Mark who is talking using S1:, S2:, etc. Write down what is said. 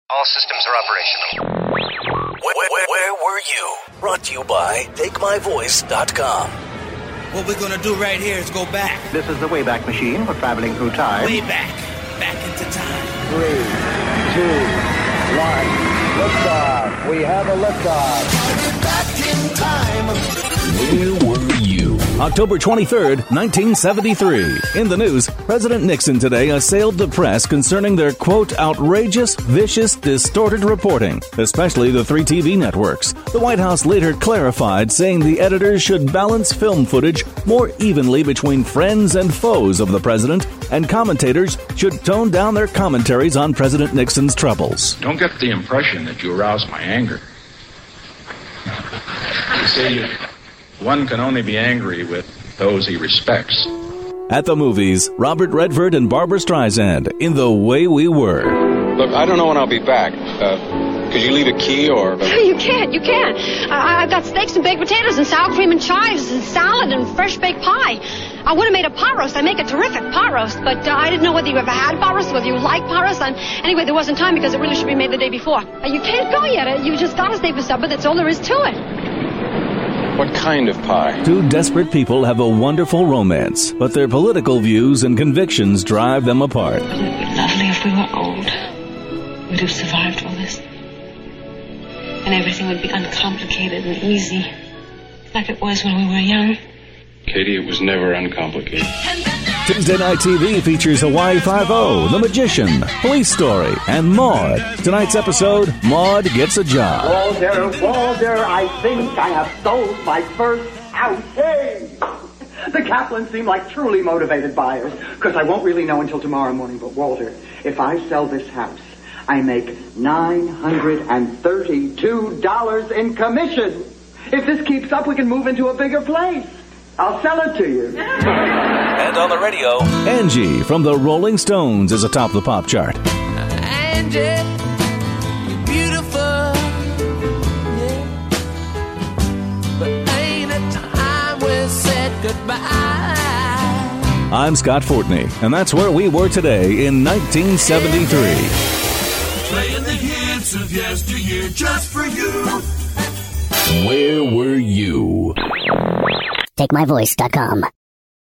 S1: All systems are operational.
S2: Where were you? Brought to you by TakeMyVoice.com.
S3: What we're going to do right here is go back.
S4: This is the Wayback Machine. We're traveling through time.
S3: Way back. Back into time.
S4: 3, 2, 1. Liftoff. We have a liftoff.
S2: Back in time.
S5: Where were you? October 23rd, 1973. In the news, President Nixon today assailed the press concerning their, quote, outrageous, vicious, distorted reporting, especially the 3 TV networks. The White House later clarified, saying the editors should balance film footage more evenly between friends and foes of the president, and commentators should tone down their commentaries on President Nixon's troubles.
S6: Don't get the impression that you aroused my anger. You see, one can only be angry with those he respects.
S5: At the movies, Robert Redford and Barbra Streisand in The Way We Were.
S7: Look, I don't know when I'll be back. Could you leave a key or...
S8: You can't. I've got steaks and baked potatoes and sour cream and chives and salad and fresh baked pie. I would have made a pot roast. I make a terrific pot roast, but I didn't know whether you ever had pot roast, whether you like pot roast. Anyway, there wasn't time because it really should be made the day before. You can't go yet. You just got to stay for supper. That's all there is to it.
S7: What kind of pie?
S5: 2 desperate people have a wonderful romance, but their political views and convictions drive them apart.
S9: Wouldn't it be lovely if we were old? We'd have survived all this. And everything would be uncomplicated and easy, like it was when we were young.
S7: Katie, it was never uncomplicated.
S5: Tuesday Night TV features Hawaii Five-0, The Magician, Police Story, and Maude. Tonight's episode, Maude Gets a Job.
S10: Walter, I think I have sold my first house. Hey! The Kaplans seem like truly motivated buyers, because I won't really know until tomorrow morning. But Walter, if I sell this house, I make $932 in commission. If this keeps up, we can move into a bigger place. I'll sell it to you.
S2: And on the radio,
S5: Angie from the Rolling Stones is atop the pop chart.
S11: Angie, you're beautiful, yeah. But ain't it time we said goodbye?
S5: I'm Scott Fortney, and that's where we were today in 1973.
S12: Playing the hits of yesteryear just for you.
S5: Where were you?
S13: TakeMyVoice.com.